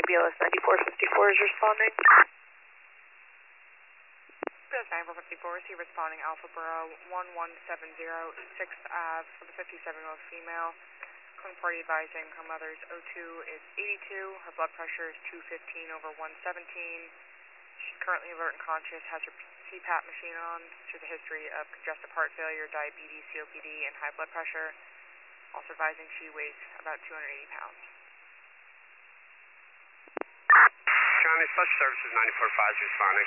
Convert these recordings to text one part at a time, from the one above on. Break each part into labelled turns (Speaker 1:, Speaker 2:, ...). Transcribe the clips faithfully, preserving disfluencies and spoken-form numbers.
Speaker 1: County B L S ninety-four fifty-four is responding.
Speaker 2: B L S ninety-four fifty-four, is he responding Alpha Borough one one seven zero sixth Ave for the fifty-seven-year-old female. Calling party advising her mother's O two is eighty-two, her blood pressure is two fifteen over one seventeen. She's currently alert and conscious, has her C PAP machine on. She has a history of congestive heart failure, diabetes, C O P D, and high blood pressure. Also advising she weighs about two hundred eighty pounds.
Speaker 3: County Special Services ninety-four five is responding.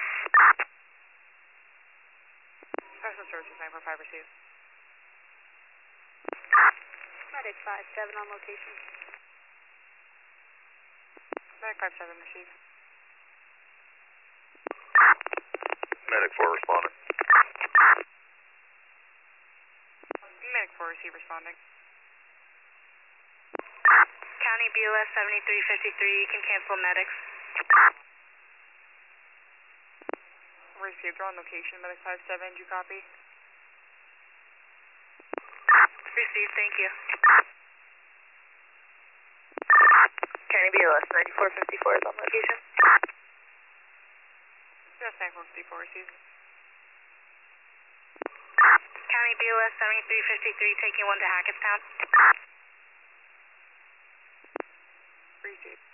Speaker 2: Special Services nine four five received.
Speaker 1: Medic five seven on location.
Speaker 2: Medic five seven received.
Speaker 3: Medic four responding.
Speaker 2: Medic four receive responding.
Speaker 1: County B L S seventy-three fifty-three, you can cancel medics.
Speaker 2: Received, they're on location. Medic five seven, do you copy?
Speaker 1: Received, thank you. County B L S ninety-four fifty-four is on location.
Speaker 2: B L S ninety-four fifty-four received.
Speaker 1: County B L S seventy-three fifty-three, taking one to Hackettstown.
Speaker 2: Received.